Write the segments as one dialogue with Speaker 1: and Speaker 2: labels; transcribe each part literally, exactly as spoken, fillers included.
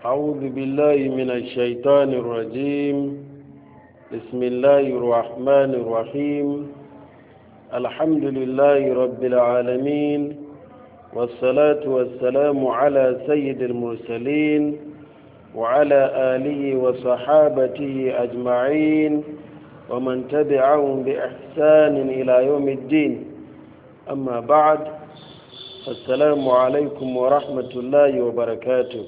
Speaker 1: أعوذ بالله من الشيطان الرجيم. بسم الله الرحمن الرحيم. الحمد لله رب العالمين، والصلاة والسلام على سيد المرسلين وعلى آله وصحابته أجمعين ومن تبعهم بإحسان إلى يوم الدين. أما بعد، السلام عليكم ورحمة الله وبركاته.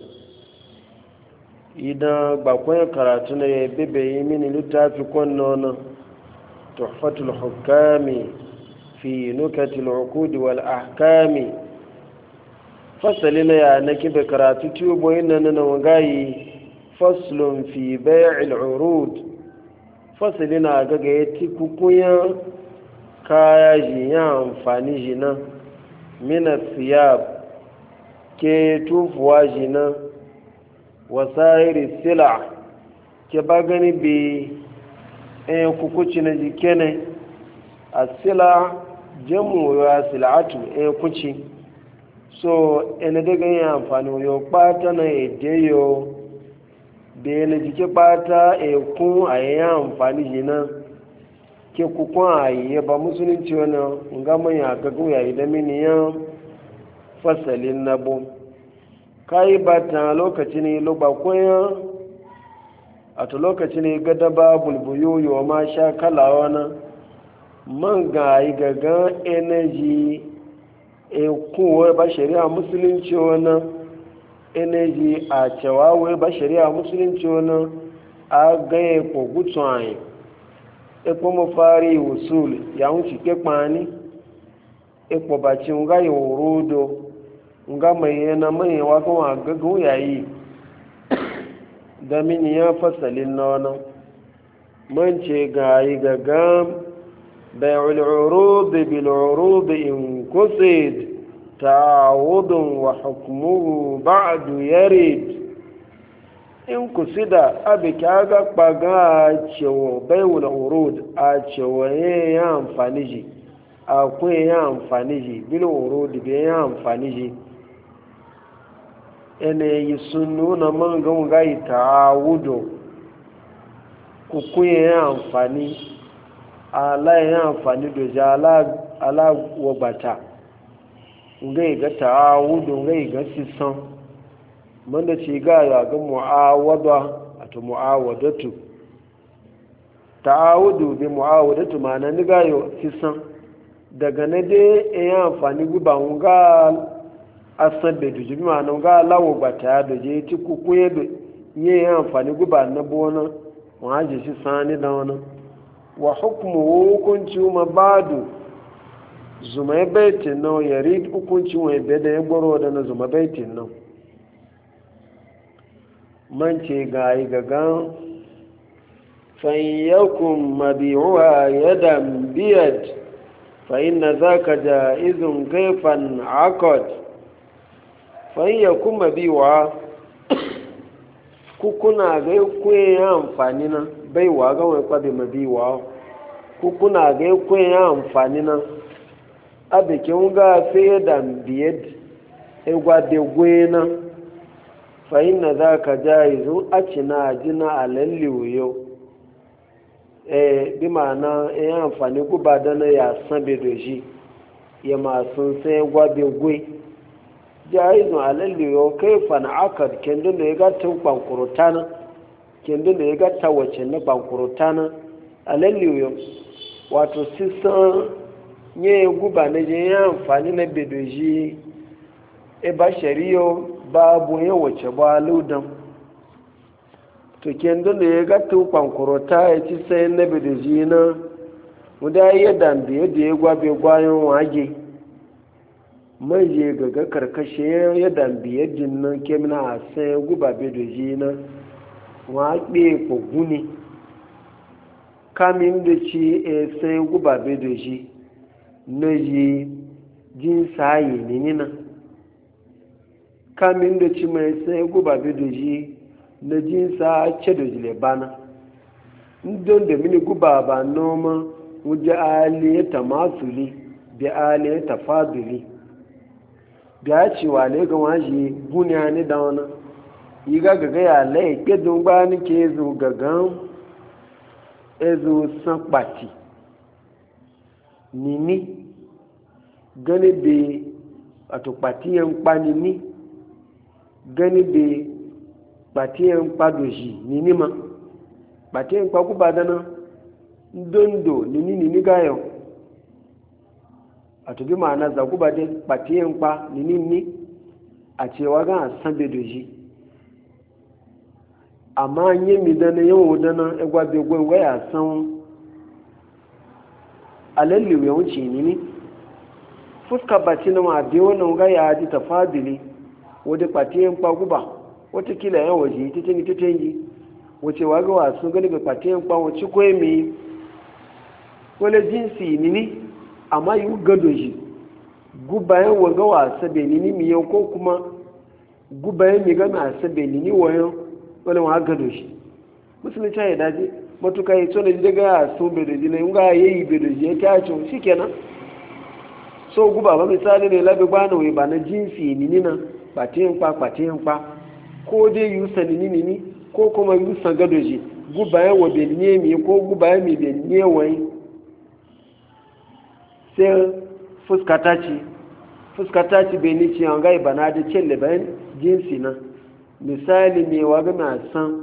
Speaker 1: idan bakwai karatu na ya bebe yi mini littafi kwanon tuhfatul hukami fi nukatil uqudi wal ahkami. fasali na ya na kibe karatu tubo ina na wangayi faslun fi bai'il urud. fasali na gaga ya ti kukuyan kaya jiya amfani jina mina siyab ke tufuwa jina wasairi sila ke ba gani bi en kukuci na jike ne a sila jamu ya silatu en kuci so ene daga yin amfani yo kpata na ede yo be na jike kpata e kun a yi amfani jina ke kukun a yi ba musulunci wani nga manya gagu ya yi da miniyan fasalin na bu kayi ba ta lokaci ne luba koyan a ta lokaci ne gada ba bulbuyoyi wa ma sha kalawa na man ga yi gaga energy e kuwa ba shari'a musulunci wani energy a cewa wai ba shari'a musulunci wani a ganye kogutu ayi epo mo fari usul ya wuce ke kpani epo baci nga yi wurudo nga mai yana mai waka wa gagun yayi da mini ya fasalin na wani man ce ga yi gagan bai'ul urud bil urud in kusid ta'awudun wa hukmuhu ba'du yarid. in kusida abi kaga kpaga cewa bai'ul urud a cewa ya amfani ji akwai ya amfani ji bil urud bai ya amfani ji yanayi sun nuna man gan gai ta wudo kukuye ya amfani ala ya amfani da ja ala wabata ngai ga ta wudo ngai ga sisan man da ci ga ya ga mu'awada ato mu'awadatu ta'awudu bi mu'awadatu ma nan ga yo sisan daga na dai ya amfani guba nga asan da duji ma nan ga lawo bata da je ti kukuye da ye amfani guba na bona wa ji shi sani da wannan wa hukmu hukunci ma badu zuma baitin no yarid hukunci wa be da gboro da na zuma baitin no man ce ga yi gagan fa yakum mabi'uha yadan biyad fa inna zaka jaizun kayfan aqad fahimya kuma biwa kukuna ga kuye ya amfani na baiwa ga wani kwabe ma biwa kukuna ga kuye ya amfani na abikin ga fiye da biyar egwa da gwe na fahimna za ka jayi zo a cina jina a lalliyo e bi ma'ana ya amfani guba da na ya san bedoji ya masu sai egwa da gwe jaizun alalliyo kai fana'akar kendun da ya gata bankurutana kendun da ya gata wace na bankurutana alalliyo wato sisan nye guba na je ya amfani na bedoji e ba shariyo babu ya wace ba ludan to kendun da ya gata bankuruta ya ci sai na bedoji na muda ya dambe yadda ya gwabe gwayon wage mai je gaga karkashe ya dambi yadda nan kemina a sai guba bedoji na waɗe kogu ne kamin da ci a sai guba bedoji na yi jin sayi ne na kamin da ci mai sai guba bedoji na jin sa ce da jilebana don da mini guba ba noma wujen aliyata masuli bi aliyata faduli da ya ce wale ga waje buniya ne da wani yi ga gaga ya lai ke don ba ni ke zo gagan ezo san pati nini gani be wato pati yan pa nini gani be pati yan pa doji nini ma pati yan pa ku badana dondo nini nini gayo wato bi ma'ana za ku bade pati yan pa nini ni a cewa ga san be doji amma nye mi dana yawo dana egwa be gwe gwe ya san alalli ya wuce ni ni fuska bati na ma be wannan ga ya ji tafadili wadda patiyen pa guba wata kila yan waje titini titenji wace waga wasu gani ga patiyen pa wace ko mi wala jinsi ni ni amma yi gado shi gubayen waga wasa be ni ni mi yau ko kuma gubayen mi ga na sabe ni ni wayo wani wa gado shi musulunci ya dace matuka ya tsone daga ya sun bedoji na yunga ya yi bedoji ya kyacin shi kenan so guba ba misali ne labi gbana wai ba na jinsi nini na patiyan kwa patiyan kwa ko dai yusa nini nini ko kuma yusa gado shi guba ya wa benye mi ko guba ya mi benye wai sai fuskata ci fuskata ci beni ci an gai bana da celle bayan jinsi na misali ne wa gana san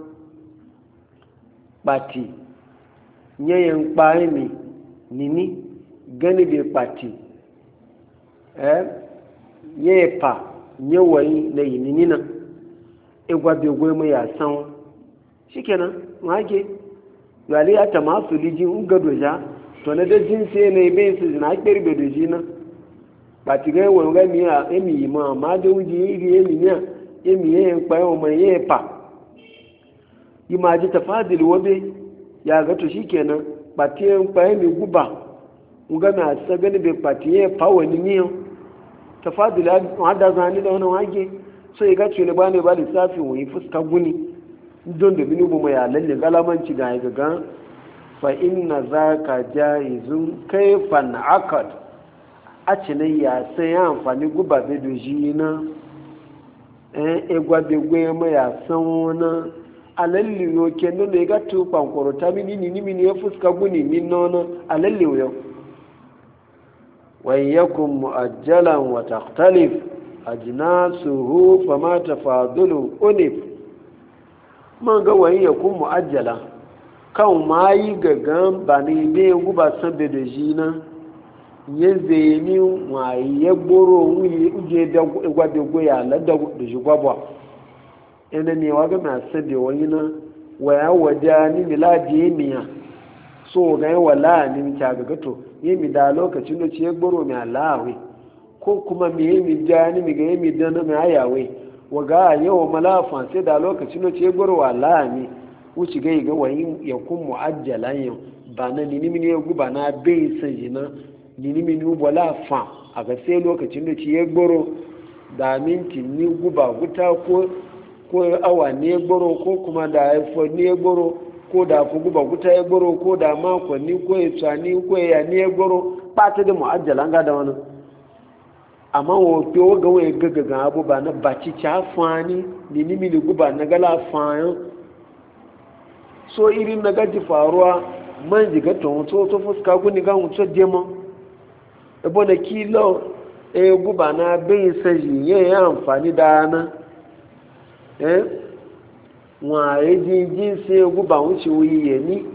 Speaker 1: pati nyayen kpae mi nini gani be pati eh ye pa nyewai na yinini na egwa be gwe mu ya san shikenan wage yali ata masu liji ungado ja to na da jinsi ne be su na kirbe da jina pati ga wo ga mi a emi ma ma de uji iri emi nya emi ye kpae o ma ye pa yi ma ji tafadil wabe ya ga to shikenan patiyen kwaye mai guba nga na sa gani bai patiye pawa ni miyo tafadil hada zani da wani wage so ya ga tuni ba ne ba lissafi wani fuska guni don da mini bu ya lalle galamanci ga ga ga fa inna zaka jaizun kayfan akad a cinin ya sai ya amfani guba bai doji na eh egwa bai gwe ma ya san wani alalli yo kendo ne ga tu pankoro ta mini ni mini ya fuska guni min nono alalli yo wa yakum muajjalan wa takhtalif ajnasuhu fama tafadulu unif man ga wa yakum muajjala kan mai gagan bani be guba sabbe da jina yeze ni wa yegboro wi uje da gwabe goya la da jigwabwa ina ne waga na sabe wani na waya wada ni miladi miya so ga wala ni ta ga gato yi mi da lokacin da ce gboro mi alawe ko kuma mi yi mi ja ni mi ga yi mi dana mi ayawe waga yawa malafa sai da lokacin da ce gboro wala ni wuci ga ga wani ya kun muajjalan yau ba na ni mi ne guba na bai sai na ni mi ni wala fa a ga sai lokacin da ce gboro da minti ni guba guta ko ko awa ne gboro ko kuma da haifo ne gboro ko da ku guba guta ya gboro ko da mako ni ko ya tsani ko ya ne gboro ba ta da mu'ajjalan ga da wani amma wo to ga waye gaga ga abu ba na baci cha fani ni ni mi guba na gala fayan so irin na gaji faruwa man jiga to to to fuska guni ga mu to demo e bona kilo e guba na bin saji yayin amfani da na eh wa yaji jinsi guba wuce wuyi ni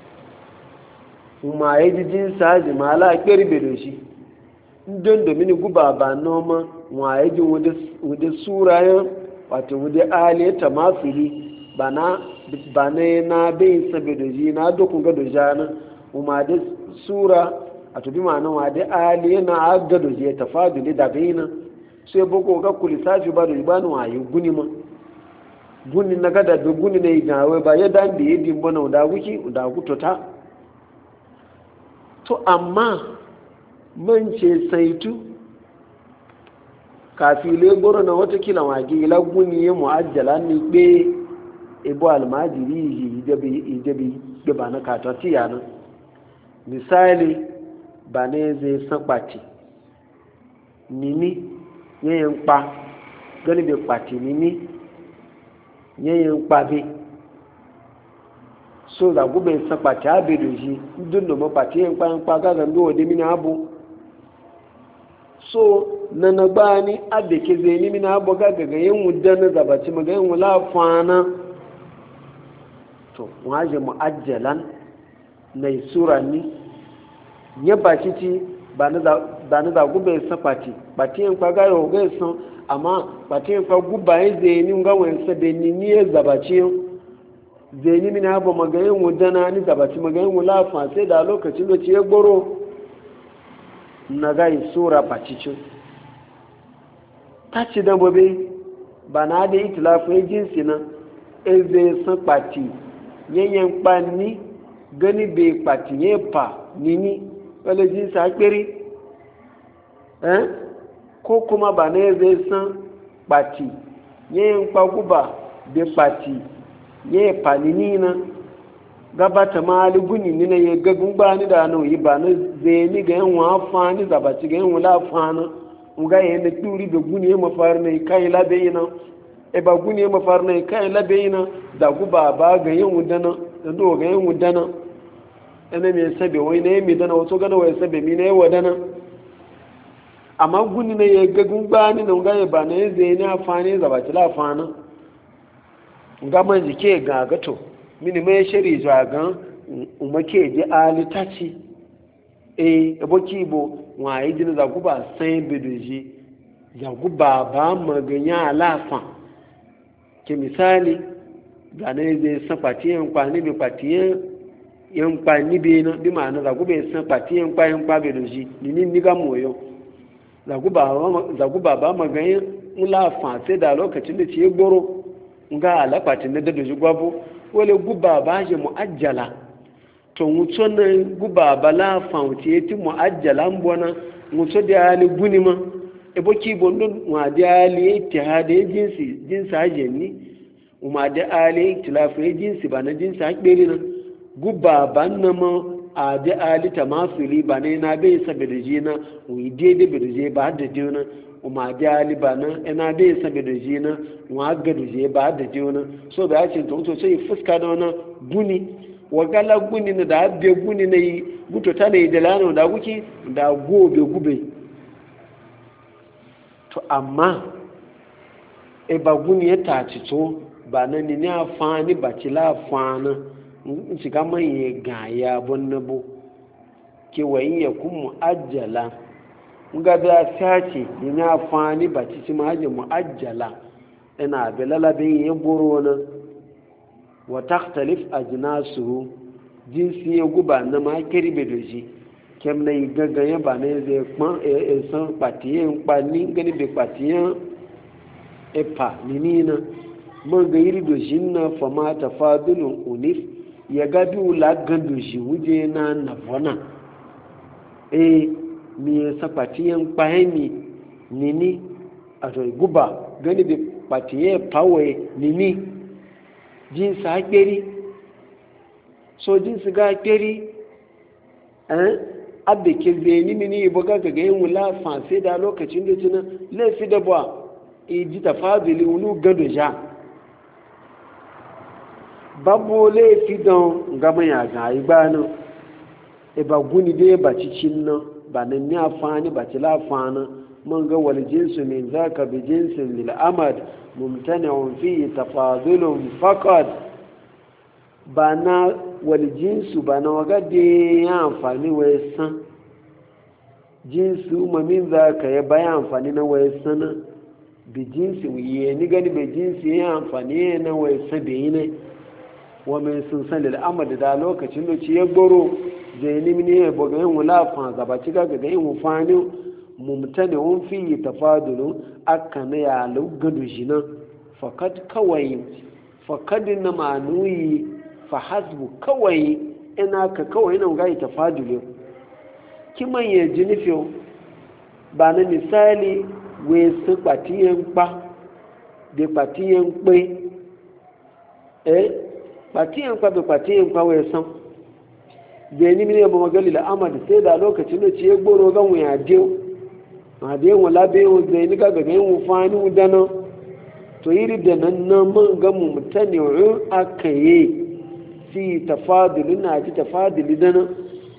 Speaker 1: ma yaji jinsi haji mala kirbe da shi don domin guba ba noma wa yaji wude surayen wato wude aliyata mafili bana bana na bai sabe da ji na dokun ga dojana kuma da sura a tubi ma nan wa da aliyana aga doje tafaduli da baina sai boko ga kulisafi ba da ibanu ayi guni ma guni na gada da guni na yi gawe ba ya dan da ya dimbo na da wuki da gutota to amma man ce saitu kafi leboro na watakila wage ila guni ya mu'ajjala ni be ebo almajiri ijabi ijabi da ba na katati yana misali ba ne zai san kpati nini yayin kpa gani bai kpati nini yayin kwabe so da gube san pati abe do ji dun do mo pati yin pa pa ga ga ndo de mini abu so nana bani abe ke ze ni mini abu ga ga yin mudana da baci maga yin wala fana to waje muajjalan nay surani ya baci ci ba na da ba na da gube san pati pati yin pa ga yo ga san amma pati yin pa guba yin ze ni ga wen sa be ni ni zabaci zai yi mini abu magayin wudana ni gabaci magayin wulafa sai da lokacin da ce ya gboro na gai sura bacicin ta ci dambobe ba na da itilafin jinsi na eze san pati yanyan kpanni gani bai pati ya pa nini wale jinsi a kperi eh ko kuma ba na eze san pati yanyan kpaguba bai pati ye panini na gabata mali guni ni na ye gagun ba ni da no yi ba na ze ni ga yan wa fa ni za ba ci ga yan wala fa na nga ye na turi be guni ye mafar na kai la be na e ba guni ye mafar na kai la be na da gu ba ba ga yan wudana da do ga yan wudana ene me sabe wai ne mi dana wato ga na wai sabe mi ne wadana amma guni na ye gagun ba ni na nga ye ba na ye ze ni afa ni za ba ci la fa na gaman jike ga gato mini mai shari zuwa gan umake ji alitaci e aboki bo wa yi jini zaguba san bedoji zaguba ba maganya alafa ke misali ga na zai san patiyan kwani bi patiyan yan kwani bi na bi ma na zaguba san patiyan kwayan kwa bedoji nini niga moyo zaguba zaguba ba maganya ulafa sai da lokacin da ce goro nga alafatin da da gwabo wale guba ba je muajjala to muto na guba bala fauti yati muajjala mbona muto da ali gunima e boki bondon wa da ali ittihadi jinsi jinsi ajenni uma da ali ikhtilafi jinsi ba na jinsi akberi na guba banna ma a da ali tamasuli ba ne na bai saboda jina wi dede bedoje ba da jina uma da ali ba na ina bai saboda jina wa ga duje ba da jina so da yace to to sai fuska da wannan guni wa gala guni na da abbe guni na yi guto ta ne da lano da guki da gobe gube to amma e ba guni ya taci to ba nan ne afani ba ci la afana in shiga manye gaya bonnabo ke wayin ya kun muajjala nga da sace ni afani ba ci ci maje muajjala ina bilala bin ya boro na wa takhtalif ajnasuhu jinsi ya guba na ma kirbe doji kem na igaga ya ba ne zai pon e san patiyen pa ni gani be patiyen e pa ni na man ga yiri doji na fama tafadulun unif ya gadu la gandu shi wuje na navona e mi sa patiyen pa ni nini ato guba gani be patiyen pawe nini jinsi akperi so jinsi ga akperi eh abbe ke zeni mini boga ga yin wula fanse da lokacin da tuna laifi da ba e ji tafadili unu gado ja babu laifi don gama ya ga igbanu e ba guni dai ba cicin nan ba nan ne afani ba ci lafana man ga wal jinsu min zaka bi jinsin lil amad mumtani'un fi tafadulun faqat bana wal jinsu bana waga de ya amfani wai san jinsu ma min zaka ya bayan amfani na wai sana bi jinsi wiye ni gani bi jinsi ya amfani na wai sabe ne wa min sun san lil amad da lokacin da ci ya goro zai ni ne ya boga yin wulafa gaba ci ga ga yin wufani mumtani wun fi tafadulu aka na ya lugadu shi nan fakad kawai fakad na manuyi fa hasbu kawai ina ka kawai nan ga tafadulu kiman ya ji nufi ba na misali wai su patiyen pa da patiyen pe eh patiyen pa da patiyen pa wai san zai ni ne ba magali la'amad sai da lokacin da ci ya gboro gan wuya dio ma da yin wala bai yin zai ni gaga ga yin wufani dana to yiri da nan na man ga mumtani'un akaye fi tafadulu na ji tafadulu da nan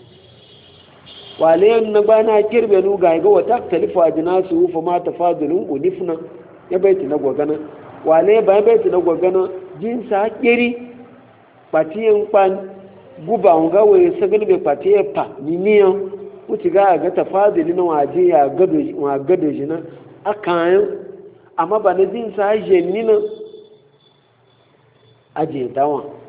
Speaker 1: wale na bana kirbe nu ga ga wata talifa jinasu fa ma tafadulun udifna ya baiti na gwagana wale ba baiti na gwagana jinsa kiri patiyan pan guba nga we sagal be patiye pa niniyan wuci ga ga tafadulu na waje ya gado wa gado jina akan amma ba na jinsa je nina aje dawa